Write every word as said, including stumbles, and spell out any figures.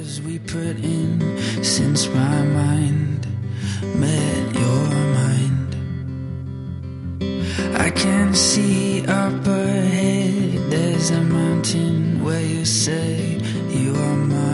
hours we put in since my mind met your mind. I can see up ahead, there's a mountain where you say you are mine.